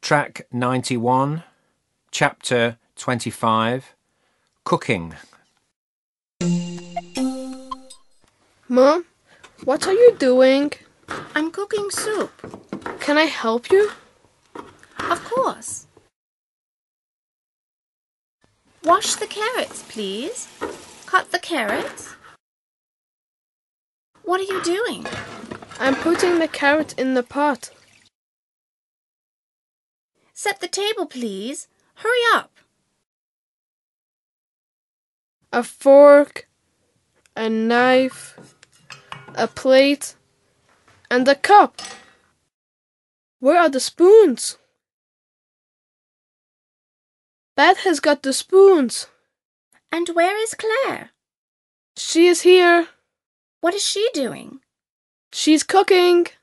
Track 91, Chapter 25, Cooking. Mom, what are you doing? I'm cooking soup. Can I help you? Of course. Wash the carrots, please. Cut the carrots. What are you doing? I'm putting the carrot in the pot. Set the table, please. Hurry up. A fork, a knife, a plate, and a cup. Where are the spoons? Beth has got the spoons. And where is Claire? She is here. What is she doing? She's cooking.